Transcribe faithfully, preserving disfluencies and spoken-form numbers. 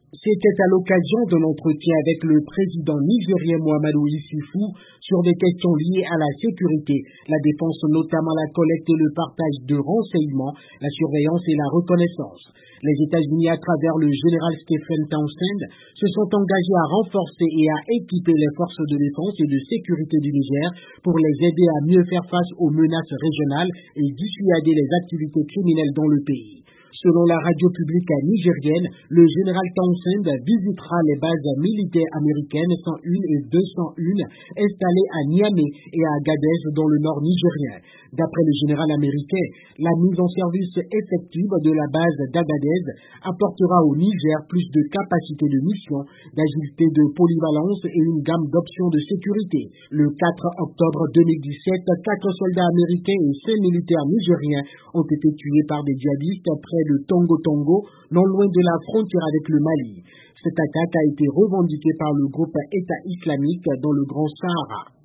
C'était à l'occasion d'un entretien avec le président nigérien Mahamadou Issoufou sur des questions liées à la sécurité, la défense, notamment la collecte et le partage de renseignements, la surveillance et la reconnaissance. Les États-Unis, à travers le général Stephen Townsend, se sont engagés à renforcer et à équiper les forces de défense et de sécurité du Niger pour les aider à mieux faire face aux menaces régionales et dissuader les activités criminelles dans le pays. Selon la radio publique nigérienne, le général Townsend visitera les bases militaires américaines cent un et deux cent un installées à Niamey et à Agadez dans le nord nigérien. D'après le général américain, la mise en service effective de la base d'Agadez apportera au Niger plus de capacité de mission, d'agilité, de polyvalence et une gamme d'options de sécurité. Le quatre octobre deux mille dix-sept, quatre soldats américains et cinq militaires nigériens ont été tués par des djihadistes près de Tongo Tongo, non loin de la frontière avec le Mali. Cette attaque a été revendiquée par le groupe État islamique dans le Grand Sahara.